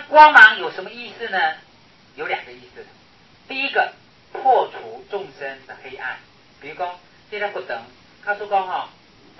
光芒有什么意思呢？有两个意思。第一个，破除众生的黑暗。比如说，这个佛灯，他说讲吼，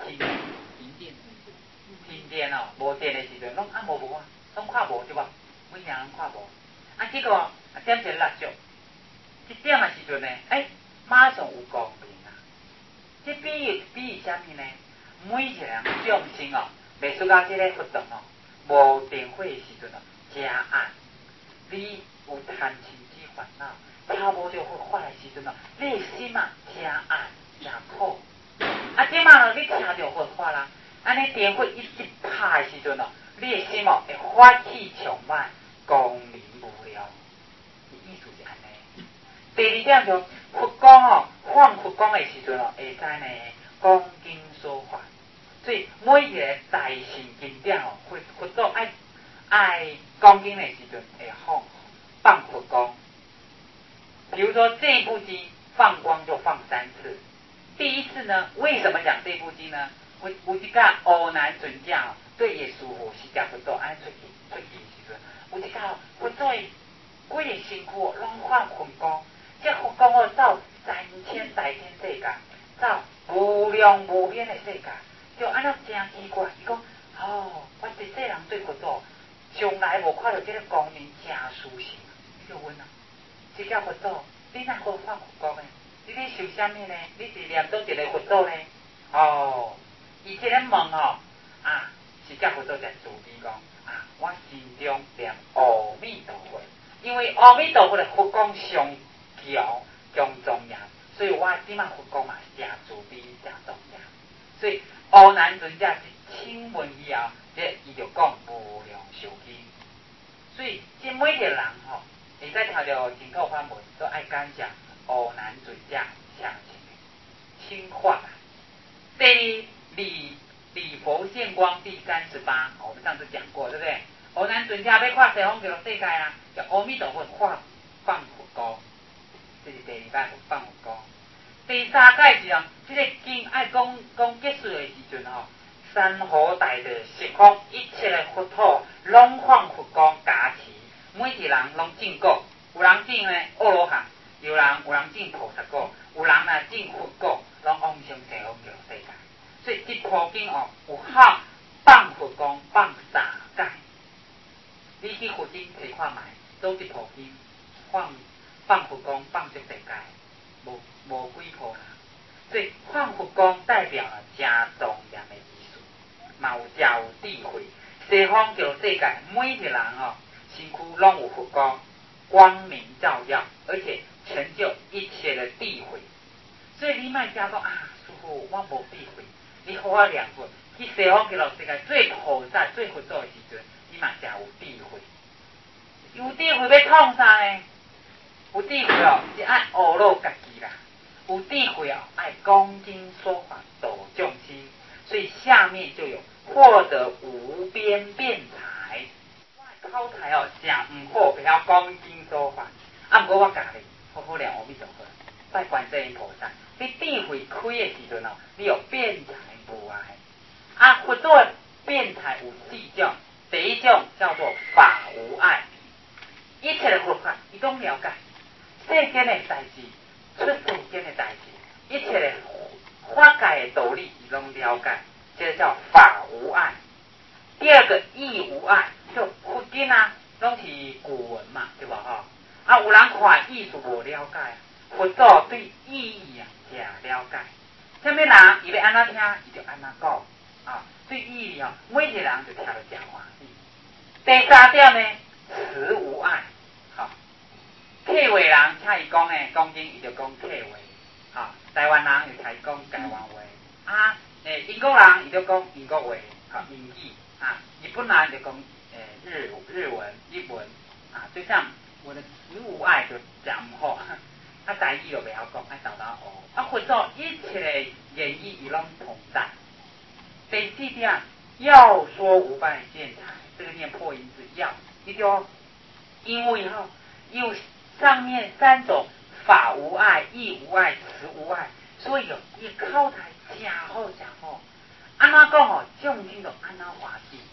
停电哦，无电的时阵，拢暗无啊，拢看无对吧？每样人看无。结果点一个蜡烛，一点的时阵呢，马上有光明啊！这比喻什么呢？每一个人众生哦，袂输到这个佛灯哦，无电火的时阵哦，真暗。你有贪嗔痴烦恼，超无着佛法的时阵哦，你的心啊真暗真苦。即马你听着佛法啦，安尼电火一拍的时阵哦，你的心哦会法气充满，光明无量。意思是安尼。第二点就佛光哦，放佛光的时阵哦，会知呢讲经说法。所以每一个大乘经典哦，佛祖爱讲经的时阵会放佛光。比如说这部经放光就放3次。第一次呢，为什么讲这部经呢？有一个乌南尊者哦，对耶稣佛释迦佛祖安出去的时阵，有一个佛祖规个身躯拢放佛光，这佛光哦走3000大千世界，走无量无边的世界，就安那真奇怪。伊讲我一世人对佛祖，从来无看到这个光明真殊胜。你就问啊，释迦佛祖，你哪好放佛光呢？你咧修什么呢？你是念叨一个佛祖呢？伊这个问释迦佛祖就自比讲我心中念阿弥陀佛，因为阿弥陀佛的佛光上强重要，所以我即马佛光嘛是真自比真重要。所以阿难尊者是听闻以后，伊就讲无量寿经。所以即每个人会使听到净土法门，都爱感谢阿难尊者相亲化。第二，礼佛现光第38，我们上次讲过，对不对？阿难尊者要看西方极乐世界啊，叫阿弥陀佛放佛光，这是第二摆放佛光。第三届是这个经爱讲结束的时阵山河大地十方一切的佛土拢放佛光加持，每一人拢证果，有人证呢阿罗汉，有人证菩萨果，有人证佛果，拢往生西方极乐世界。所以这部经有放佛光放3届，你去佛经摕看卖，做一部经放佛光放足地界，无几部啦。所以放佛光代表了真庄严的意思，嘛有真有智慧。西方极乐世界每一个人身躯拢有佛光，光明照耀，而且成就一切的智慧。所以你莫讲师父我无智慧，你好好念佛，去西方极乐世界最菩萨最佛祖的时阵，你嘛真有智慧。有智慧要创啥呢？有智慧是爱学乐家己啦。有智慧爱讲经说法度众生，所以下面就有获得无边辩才。我口才真唔好，不晓讲经说法。不过我教你好好念阿弥陀佛，拜观世音菩萨。你智慧开的时阵你有辩才无碍。佛祖的辩才有4种，第一种叫做法无碍，一切的佛法伊拢了解，世间的代志。出世间的代志，一切的法界的道理，伊拢了解，这叫法无碍。第二个义无碍，就佛经拢是古文嘛，对吧？有人看意思无了解，佛祖对意义真了解。什么人伊要安怎听，伊就安怎讲对意义每一个人就听得真欢喜。第三点呢，词无碍。客话人请伊讲经，伊就讲客话。台湾人就请伊讲台湾话。英国人伊就讲英国话，英语。日本人就讲日文、就像我的词无碍就讲唔好，台语就袂晓讲，爱豆学。佛祖一切的言语伊拢同在。第4点，要说无败见财，这个念破音字要，你就因为有上面3种法无碍、义无碍、词无碍，所以伊口才真好真好。安怎讲众生就安怎欢喜。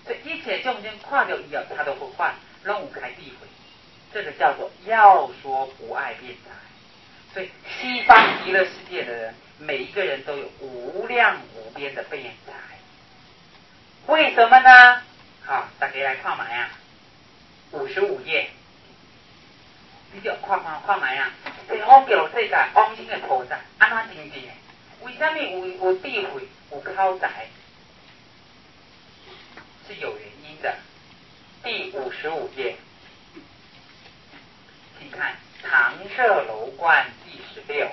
所以一切众生看到以后，他都不换，拢有开智慧，这个叫做要说不爱辩才。所以西方极乐世界的人，每一个人都有无量无边的辩才。为什么呢？好，大家来看买啊，55页，你就看买啊。西方极乐世界往生的菩萨，安怎真正的？为什么有智慧、有口才？是有原因的。第55页，请看常舍楼观第16。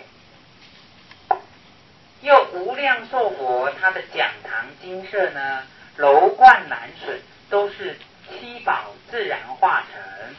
又无量寿佛他的讲堂精舍呢，楼观南水都是七宝自然化成。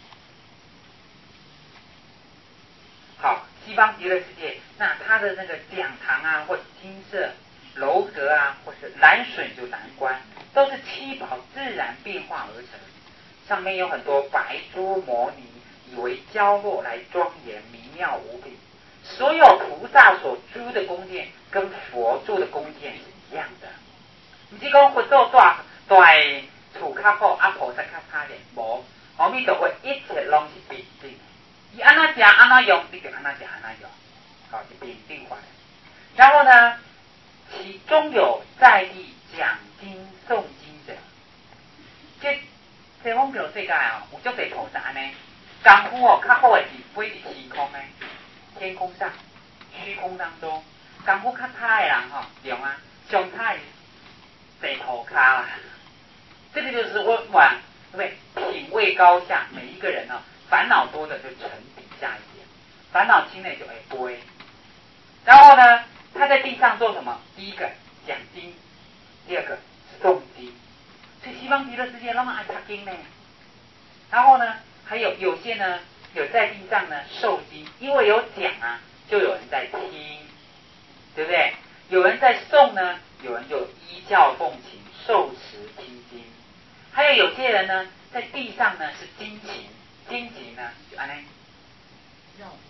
好，西方极乐世界，那他的那个讲堂啊，或者精舍、楼阁啊，或是蓝水就蓝观，都是七宝自然变化而成。上面有很多白珠摩尼，以为娇落来庄严明妙无比。所有菩萨所住的宫殿跟佛住的宫殿是一样的，不是讲佛做大厝较好，啊菩萨较差点，无阿弥陀佛一切拢是平等，伊安怎食安怎用，你就安怎食安怎用，好是平等化的。然后呢，其中有在地讲经诵经者，这西方极乐世界哦，有足侪菩萨安尼，功夫哦较好的是飞伫天空诶。天空上、虚空当中，功夫较差的人对啊，上差的坐涂骹啦。这个就是我对不对？品位高下，每一个人烦恼多的就沉底下一点，烦恼轻的就会飞。然后呢，他在地上做什么？第一个讲经，第二个诵经。所以西方极乐世界那么爱读经呢。然后呢，还有些呢。有在地上呢受经，因为有讲啊，就有人在听，对不对？有人在诵呢，有人就依教奉行，受持听经。还有些人呢，在地上呢是精勤，精勤呢就安尼绕佛，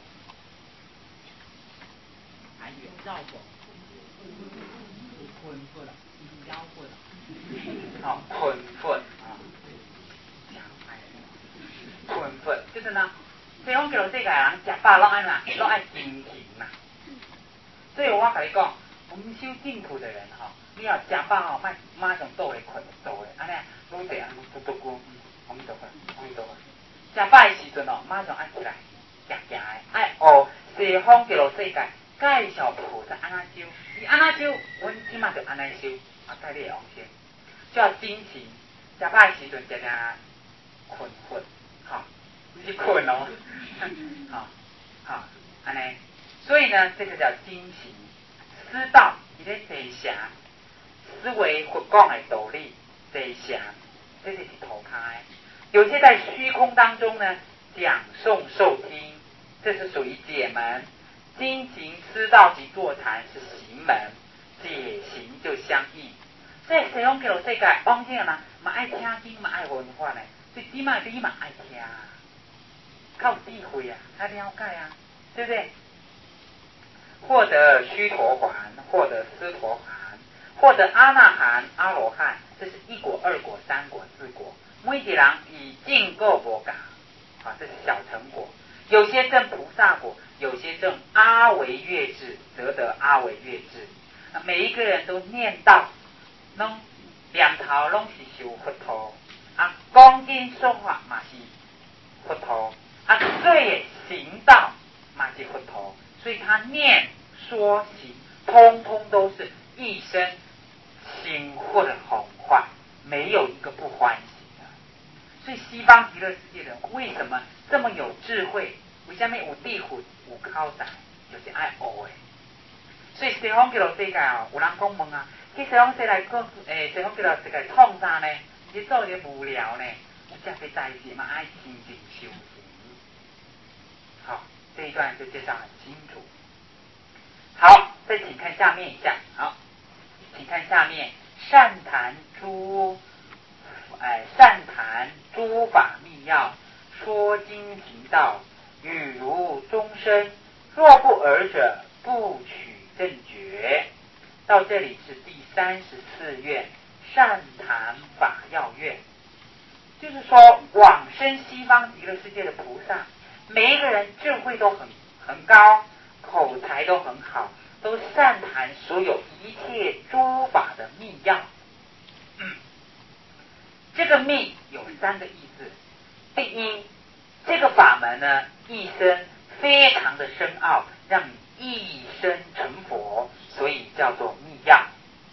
还有绕佛，困佛了，绕佛了，好困佛啊，困佛就是呢。西方极乐世界人食饱拢安怎？拢爱精勤呐。所以我跟你讲，我们修净土的人你要食饱马上倒来困，倒来安尼，愈济安尼嘟嘟咕，我们倒困，我们倒困。食饱的时阵马上爱起来，行行的，爱学西方极乐世界介绍菩萨安怎修，伊安怎修，阮即马就安尼修，带你往生，叫精勤。食饱的时阵常常困困，不是困哦，安尼，所以呢，这个叫精勤。思道，伊咧坐禅，思维佛讲的道理，坐禅，这就是头开。有些在虚空当中呢，讲诵受听，这是属于解门。精勤思道及坐禅是行门，解行就相应。所以西方极乐世界往生的人嘛爱听经，嘛爱闻法呢，所以起码你嘛爱听。靠智慧啊，他了解啊，对不对？获得须陀洹，获得斯陀含，获得阿那含、阿罗汉，这是一果、二果、三果、四果。每一个人以净够无共，这是小成果。有些证菩萨果，有些证阿惟越智，则得阿惟越智。每一个人都念道，拢念头拢是修佛陀，讲经说法嘛是佛陀。所以行道嘛是佛陀，所以他念说行，通通都是一生心或者弘化，没有一个不欢喜的。所以西方极乐世界的人为什么这么有智慧？为什么有智慧、有口才，就是爱学的。所以西方极乐世界有人讲问啊，去西方世界西方极乐世界创啥呢？你做些无聊呢？有这些代志嘛，爱亲近修行。好，这一段就介绍很清楚。好，再请看下面一项。好，请看下面，善谈诸法密要，说经行道，语如钟声。若不尔者，不取正觉。到这里是第34愿， 善谈法要乐，就是说往生西方极乐世界的菩萨，每一个人智慧都很高，口才都很好，都善谈所有一切诸法的密要。这个密有3个意思。第一，这个法门呢，一生非常的深奥，让你一生成佛，所以叫做密要。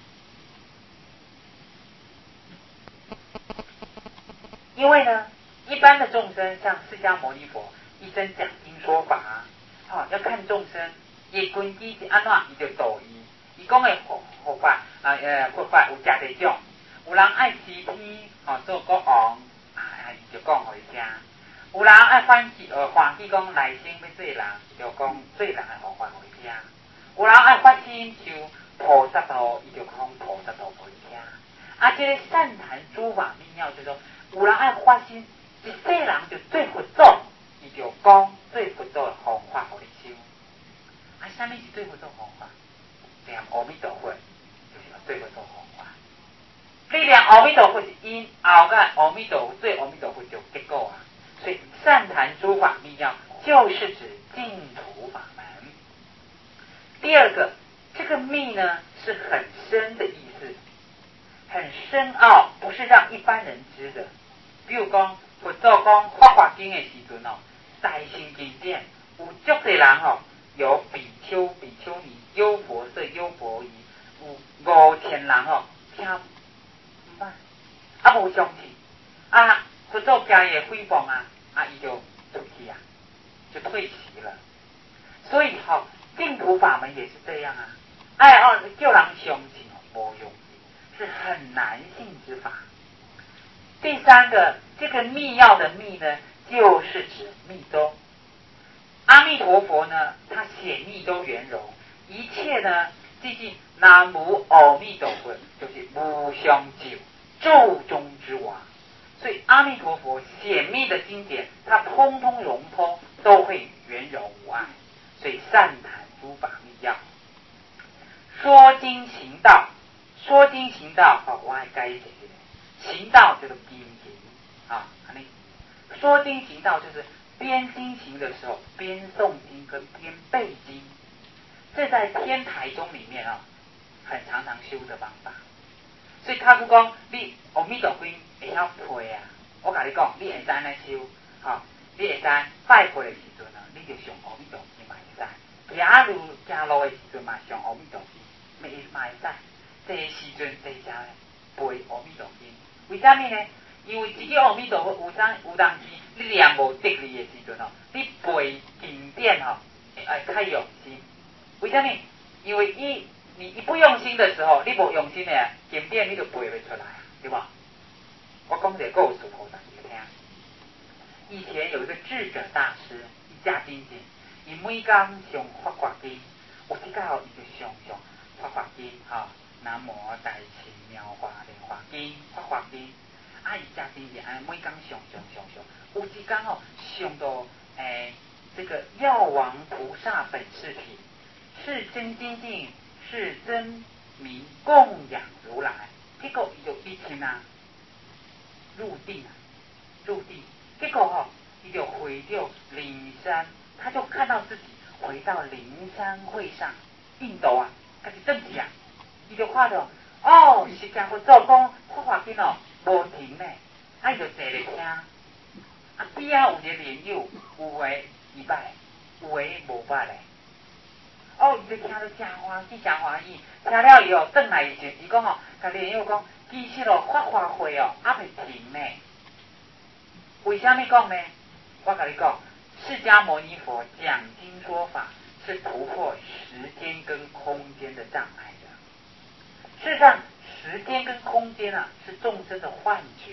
因为呢，一般的众生像释迦牟尼佛一生讲经说法，要看众生也根基是安怎，伊就导伊讲的佛法佛法有真侪种，有人爱持天做国王，伊就讲互伊听；有人爱欢喜讲来生要做人，就讲做人的佛法互伊听；有人爱发心求菩萨道，伊就讲菩萨道互伊听。这个善谈诸法密要，就是说有人爱发心，一世人就做佛祖，伊就讲做佛祖的方法互你修。什么是做佛祖方法？念阿弥陀佛，就是做佛祖方法。你念阿弥陀佛是因，后个阿弥陀佛做阿弥陀佛就结果啊。所以善谈诸法密要，就是指净土法门。第二个，这个密呢是很深的意思，很深奥，不是让一般人知的。比如讲，佛祖讲法华经的时阵大乘经典有足多人有比丘、比丘尼、优婆塞、优婆夷，有5000人听唔捌，无相信。佛祖惊伊诽谤伊就出去就退席了。所以净土法门也是这样叫人相信无容易，是很难信之法。第三个，这个密要的密呢，就是指密宗。阿弥陀佛呢，他显密都圆融，一切呢，即是南无阿弥陀佛，就是无上九咒中之王。所以阿弥陀佛显密的经典，它通通融通，都会圆融无碍。所以善谈诸法密要，说经行道，说经行道我爱改一个，行道就是经行说经行道就是边经行的时候，边诵经跟边背经，这在天台宗里面很常修的方法。所以他不讲你阿弥陀佛会晓背我跟你讲，你会使安尼修你会使拜佛的时阵你就上阿弥陀佛嘛会使，行路的时阵嘛上阿弥陀佛嘛会使，这个时阵这家背阿弥陀佛。为什么呢？因为一个阿弥陀佛有当时你念无得力的时阵你背经典较用心。为什么？因为你不用心的时候，你无用心的经典你就背不出来，对吧？我讲一个故事给大家听。以前有一个智者大师，一家精进，伊每天上法华经，有时间伊就上法华经南无大慈妙法莲华经、法华经，伊家精进每天上，有时间上到这个药王菩萨本事体，是真精进，是真名供养如来，结果伊就一听入定，结果伊就回到灵山，他就看到自己回到灵山会上，印度他就正起伊就看到释迦佛祖讲法华经无停呢，伊就坐咧听，边有一个莲友，有诶伊捌，有诶无捌咧。伊就听到真欢喜，听了以后转来伊讲甲莲友讲，其实法华会还袂停呢。为什么讲呢？我跟你讲，释迦牟尼佛讲经说法是突破时间跟空间的障碍的。事实上，时间跟空间是众生的幻觉。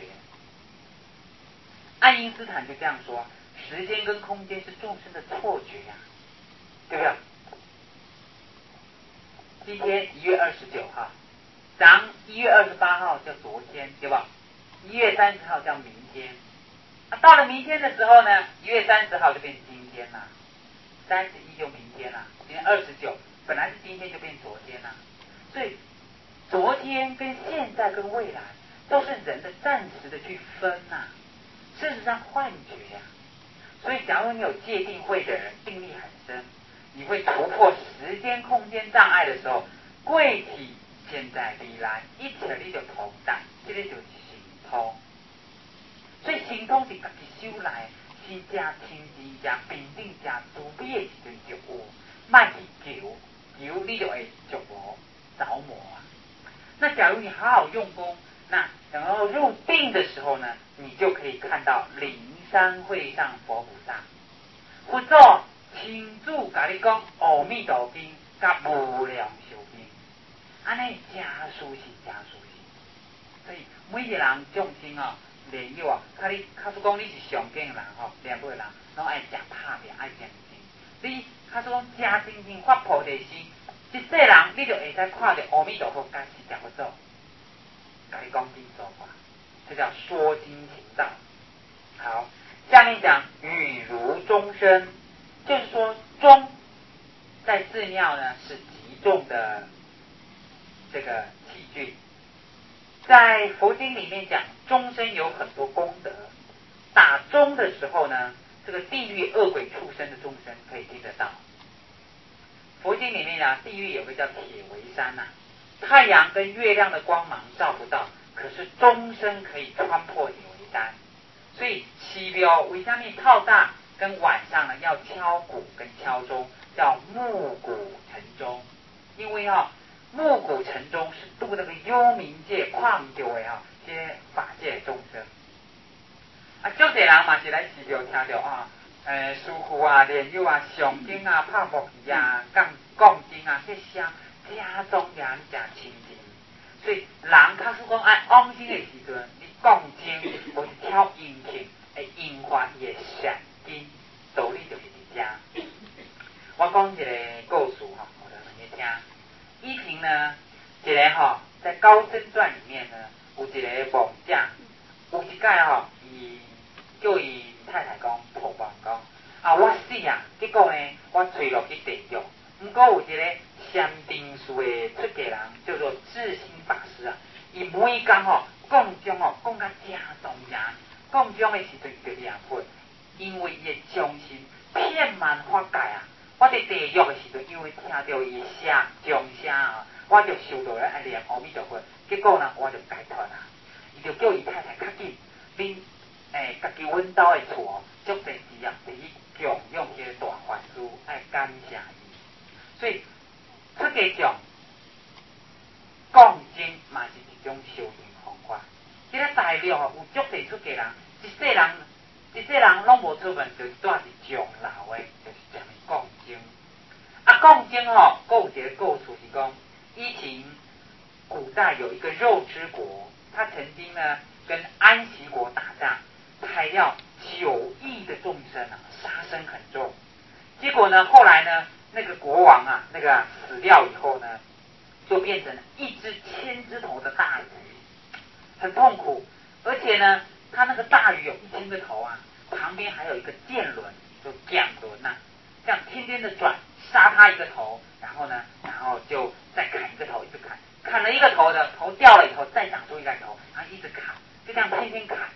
爱因斯坦就这样说，时间跟空间是众生的错觉对不对？今天1月29号，咱1月28号叫昨天，对吧？1月30号叫明天。到了明天的时候呢，1月30号就变今天了，31就明天了，今天29，本来是今天就变昨天了。所以昨天跟现在跟未来都是人的暂时的去分事实上幻觉所以假如你有界定慧的人，定力很深，你会突破时间空间障碍的时候，贵体现在未来一切你就通达，这个就是行通。所以行通是自己修来，是加清净、加平定、加慈悲的时阵就有，卖去求，求你就会着魔着魔那假如你好好用功，那等到入定的时候呢，你就可以看到灵山会上佛菩萨，佛祖亲自跟你讲阿弥陀经甲无量寿经，安尼真舒适真舒适。所以每个人众生练友假使讲你是上境的人练不的人，拢爱食拍面，爱精进。你假使讲真精进发菩提心，一世人你就会使看到阿弥陀佛甲释迦佛祖，甲你讲经说法，这叫说经行道。好，下面讲语如钟声，就是说钟在寺庙呢是极重的这个器具。在佛经里面讲钟声有很多功德，打钟的时候呢，这个地狱恶鬼畜生的钟声可以听得到。佛经里面地狱有个叫铁围山太阳跟月亮的光芒照不到，可是钟声可以穿破铁围山。所以奇标为什么套大跟晚上呢要敲鼓跟敲钟，叫暮鼓晨钟？因为暮鼓晨钟是度那个幽冥界旷丢的这些法界的众生。足多人嘛是来寺庙听到师父莲友上经拍木鱼讲经这声真庄严真清净。所以人假使讲爱往生的时阵，你讲经或是挑音听，会引发伊的善根，道理就是这。我讲一个故事我就给你听。以前呢，一个在《高僧传》里面呢，有一个亡者，有一届伊叫伊太太讲抱亡讲我死结果呢，我坠落去地狱。不过有一个禅定寺的出家人叫做智心法师伊每天讲钟讲到真庄严，讲钟的时阵就念佛，因为伊的忠心遍满法界我在地狱的时阵，因为听到伊钟声我就受到了爱念阿弥陀佛，结果呢，我就解脱伊就叫伊太太较紧，恁家己阮兜的厝足侪时伫去供养迄个大法师，爱感谢伊。所以出家众讲经嘛是一种修行方法。这个大陆有足侪出家人，一世人拢无出门，就是住伫钟楼的，就是这样讲经。讲经还有一个故事是讲，以前古代有一个肉之国，他曾经呢跟安息国打仗，还要9亿的众生杀生很重。结果呢，后来呢，那个国王那个死掉以后呢，就变成一只1000只头的大鱼，很痛苦。而且呢，他那个大鱼有1000个头旁边还有一个剑轮，就桨轮这样天天的转，杀他一个头，然后就再砍一个头，一直砍了一个头的头掉了以后，再长出一个头，然后一直砍，就这样天天砍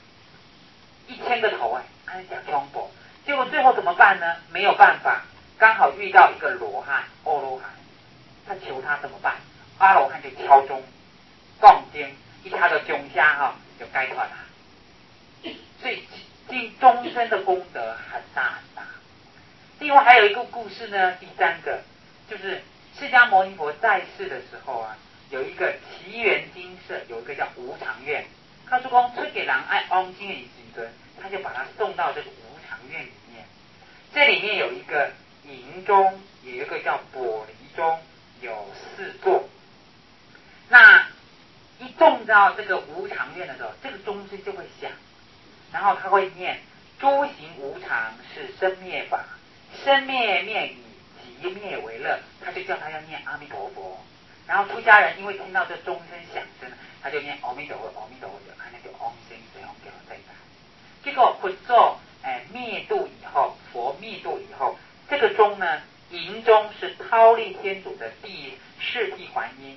，1000个头按讲恐怖。结果最后怎么办呢？没有办法，刚好遇到一个罗汉，阿罗汉，他求他怎么办？阿罗汉就敲钟讲经，一敲到钟声就解脱了。所以尽终身的功德很大很大。另外还有一个故事呢，第3个就是释迦牟尼佛在世的时候有一个祇园精舍，有一个叫无常院。他说讲出家人爱往生的时阵，他就把他送到这个无常院里面。这里面有一个银钟，有一个叫玻璃钟，有4座。那一动到这个无常院的时候，这个钟声就会响，然后他会念诸行无常是生灭法，生灭灭以即灭为乐，他就叫他要念阿弥陀佛。然后出家人因为听到这钟声响声，他就念阿弥陀佛，阿弥陀佛，就那就往生随后给我再来。结果佛咒灭度以后，佛灭度以后，这个钟呢，银钟是忉利天主的第4谛还音，就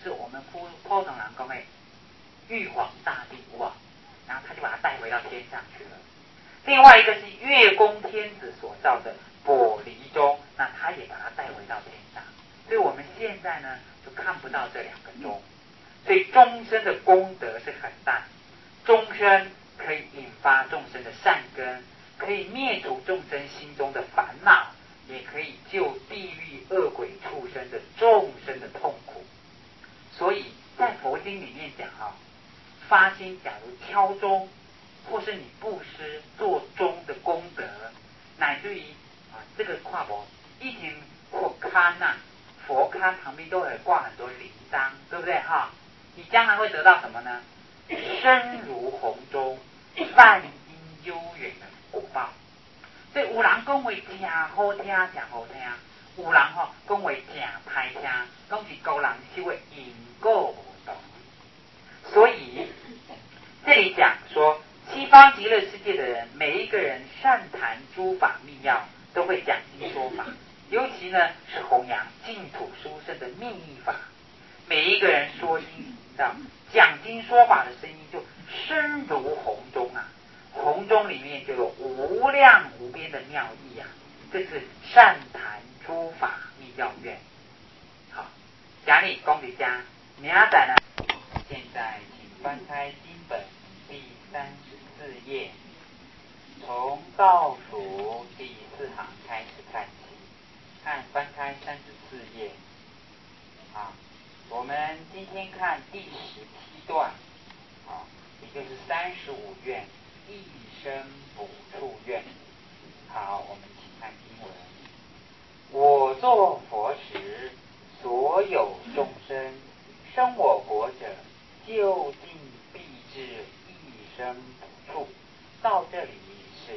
是我们普通人讲的玉皇大帝，哇，然后他就把他带回到天上去了。另外一个是月宫天子所造的跛离钟，那他也把他带回到天上。所以我们现在呢就看不到这两个钟，所以钟声的功德是很大，钟声可以引发众生的善根，可以灭除众生心中的烦恼，也可以救地狱恶鬼畜生的众生的痛苦。所以在佛经里面讲发心假如敲钟，或是你布施做钟的功德，乃至于这个跨博一行佛龛佛龛旁边都会挂很多铃铛，对不对你将来会得到什么呢？身如洪钟，万因悠远的果报。所以有人讲话真好听，真好听；有人讲话真歹听，拢是各人修的因果不同。所以这里讲说，西方极乐世界的人，每一个人善谈诸法密要，都会讲经说法，尤其呢是弘扬净土殊胜的密意法。每一个人说经讲经说法的声音就声如洪钟洪钟里面就有无量无边的妙义这是善谈诸法密要愿。好，讲理恭喜家，明仔呢，现在请翻开经本第34页，从倒数第4行开始看起，翻开34页我们今天看第17段也就是35愿一生补处愿。好，我们请看经文：我作佛时，所有众生生我国者，就近必至一生补处。到这里是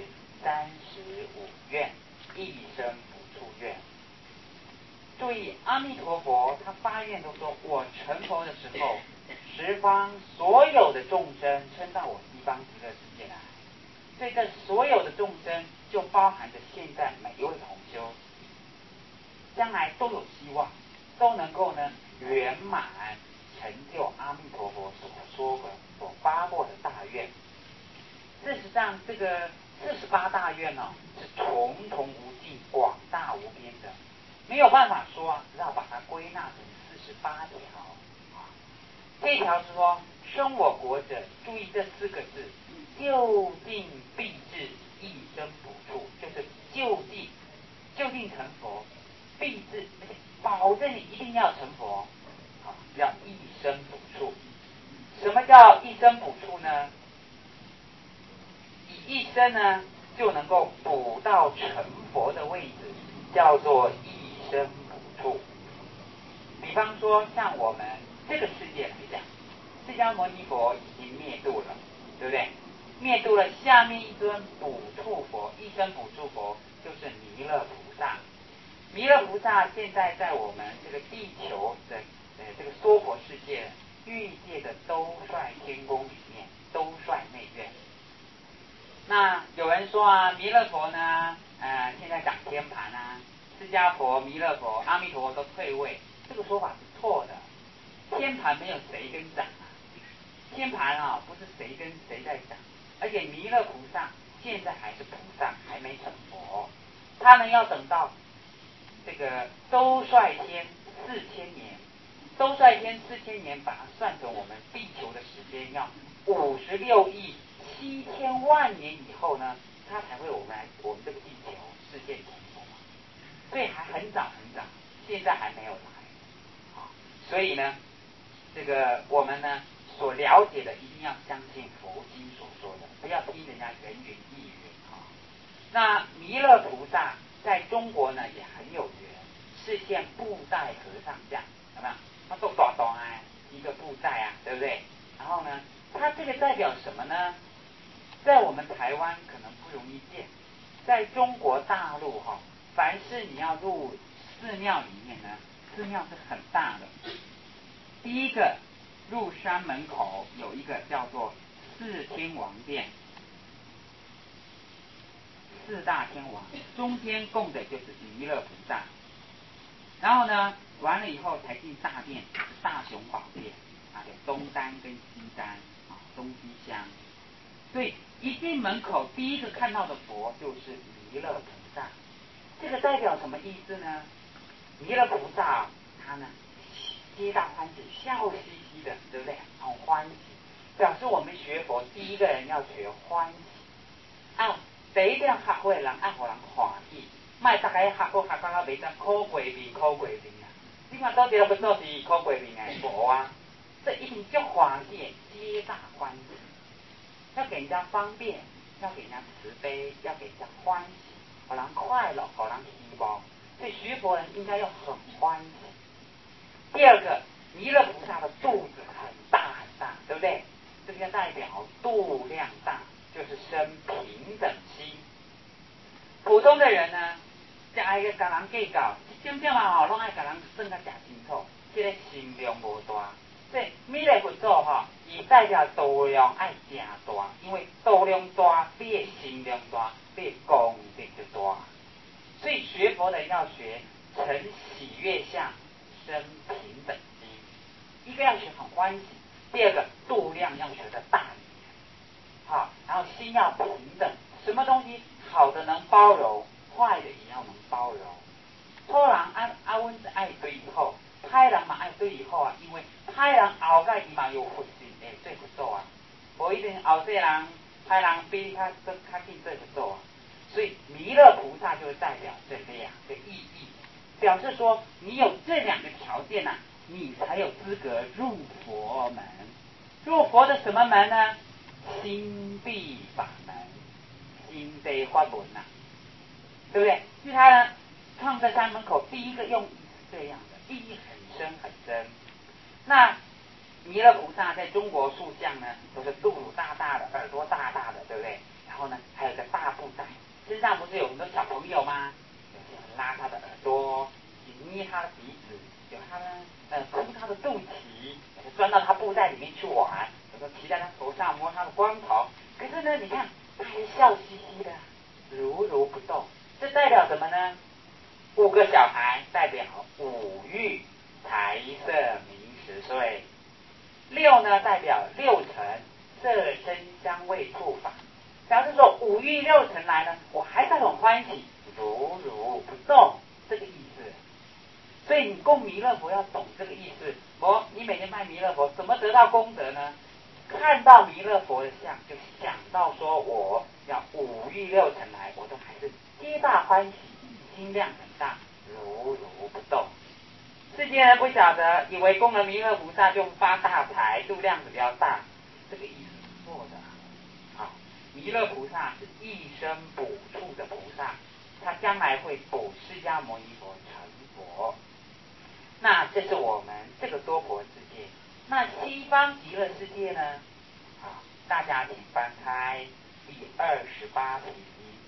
35愿一生补处愿。注意，阿弥陀佛他发愿都说，我成佛的时候，十方所有的众生称到我西方极乐世界来，所以这所有的众生就包含着现在每一位同修，将来都有希望，都能够呢圆满成就阿弥陀佛所说的所发过的大愿。事实上，这个48大愿是重重无尽、广大无边的，没有办法说只好把它归纳成48条这一条是说，生我国者，注意这4个字，就近必至一生补处，就是就近成佛，必至，而且保证你一定要成佛要一生补处。什么叫一生补处呢？以一生呢就能够补到成佛的位置，叫做一生补处。比方说像我们这个世界来讲，释迦牟尼佛已经灭度了，对不对？灭度了，下面一尊补处佛，一生补处佛就是弥勒菩萨。弥勒菩萨现在在我们这个地球的这个娑婆世界欲界的兜率天宫里面，兜率内院。那有人说弥勒佛呢现在掌天盘释迦佛、弥勒佛、阿弥陀佛都退位，这个说法是错的。天盘没有谁跟掌天盘不是谁跟谁在掌，而且弥勒菩萨现在还是菩萨，还没成佛，他们要等到这个兜率天4000年，兜率天4000年，把它算成我们地球的时间，要56亿7000万年以后呢，它才会我们这个地球世界成佛，所以还很早很早，现在还没有来所以呢，这个我们呢所了解的一定要相信佛经所说的，不要听人家人云亦云那弥勒菩萨在中国呢也很有缘，是现布袋和尚像，有没有？他做大东一个布袋对不对？然后呢，他这个代表什么呢？在我们台湾可能不容易见，在中国大陆凡是你要入寺庙里面呢，寺庙是很大的。第一个入山门口有一个叫做四天王殿，4大天王，中间供的就是弥勒菩萨。然后呢， 完了以后才进大殿，大雄宝殿啊，有东单跟西单啊，东西厢。所以一进门口，第一个看到的佛就是弥勒菩萨。这个代表什么意思呢？弥勒菩萨他呢皆大欢喜，笑嘻嘻的，对不对？很欢喜，表示我们学佛第一个人要学欢喜。第一点学会的人爱互人欢喜，卖大家学到袂得苦过面啊！你看到底要不做是苦过面的无啊？这一定就欢喜，皆大欢喜，要给人家方便，要给人家慈悲，要给人家欢喜，互人快乐，互人希望。所以学佛人应该要很欢喜。第二个，弥勒菩萨的肚子很大很大，对不对？这个代表度量大，就是生平等心。普通的人呢，就爱个甲人计较，点点啊拢爱甲人算甲真清楚，这个心量无大。所以弥勒佛祖伊代表度量爱真大，因为度量大，你的心量大，你的功德就大。所以学佛的人要学成喜悦相，生平等心。一个要学很欢喜，第二个度量要学的大一点，然后心要平等，什么东西好的能包容，坏的也要能包容。好人阮是爱对以后，歹人嘛爱对以后啊，因为歹人后盖伊嘛有佛性会做佛祖啊，无一定后世人歹人比较紧做佛祖啊。所以弥勒菩萨就是代表这两个意义，表示说你有这两个条件啊，你才有资格入佛门。入佛的什么门呢？心地法门，心地法门啊，对不对？所以他呢放在山门口，第一个用意是这样的，意义很深很深。那弥勒菩萨在中国塑像呢，都是肚子大大的，耳朵大大的，对不对？然后呢，还有个大布袋，身上不是有很多小朋友吗？有些人拉他的耳朵，捏他的鼻子，有他呢抠他的肚脐，有的钻到他布袋里面去玩，有的骑在他头上摸他的光头。可是呢，你看他还笑嘻嘻的，如如不动。这代表什么呢？5个小孩代表五欲财色名食睡，6呢代表6尘色声香味触法，表示说5欲6尘来了，我还是很欢喜，如如不动，这个意思。所以你供弥勒佛要懂这个意思。你每天拜弥勒佛，怎么得到功德呢？看到弥勒佛的像，就想到说我要5欲6尘来，我都还是皆大欢喜，心量很大，如如不动。世间人不晓得，以为供了弥勒菩萨就发大财，度量比较大，这个意思是错的。弥勒菩萨是一生补处的菩萨，他将来会补释迦牟尼佛成佛。那这是我们这个多佛世界。那西方极乐世界呢？大家请翻开第28题，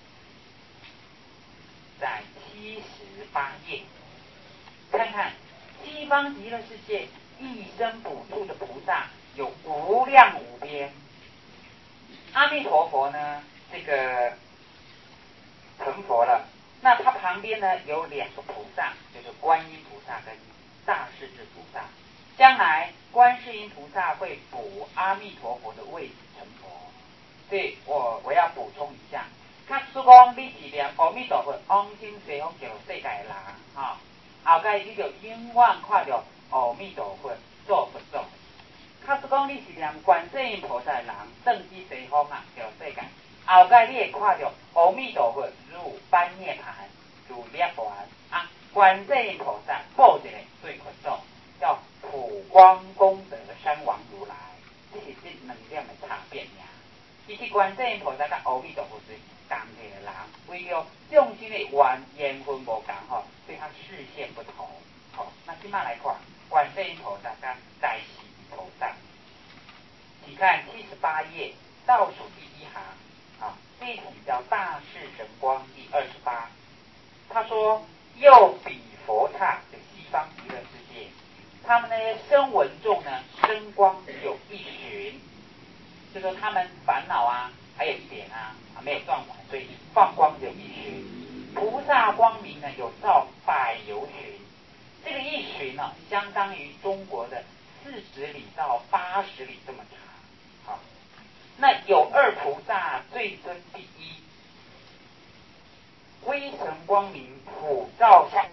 在78页，看看西方极乐世界一生补处的菩萨有无量无边。阿弥陀佛呢，这个成佛了，那他旁边呢有2个菩萨，就是观音菩萨跟大势至菩萨。将来观世音菩萨会补阿弥陀佛的位置成佛。所以我要补充一下，假使讲你是念阿弥陀佛往生西方极乐世界的人，后盖你就永远看到阿弥陀佛做佛祖。假使讲你是念观世音菩萨的人，转去西方极乐世界，后盖你会看到阿弥陀佛入般涅盘，入涅盘观世音菩萨报一个做佛祖，叫普光功德山王如来，这是这2点的差别呀。其实观世音菩萨跟阿弥陀佛是同一个人，为了众生的缘分无同所以他视线不同。那现在来看观世音菩萨跟在世菩萨，请看78页倒数第1行，这一题叫大士神光第28。他说又比佛刹的西方极乐世界，他们那些声闻众呢，声光有1旬，就说他们烦恼还有一点没有断完，所以放光只有1旬。菩萨光明呢有照100由旬， 这个一旬呢，相当于中国的40里到80里这么长。好，那有二菩萨最尊第一，威神光明普照相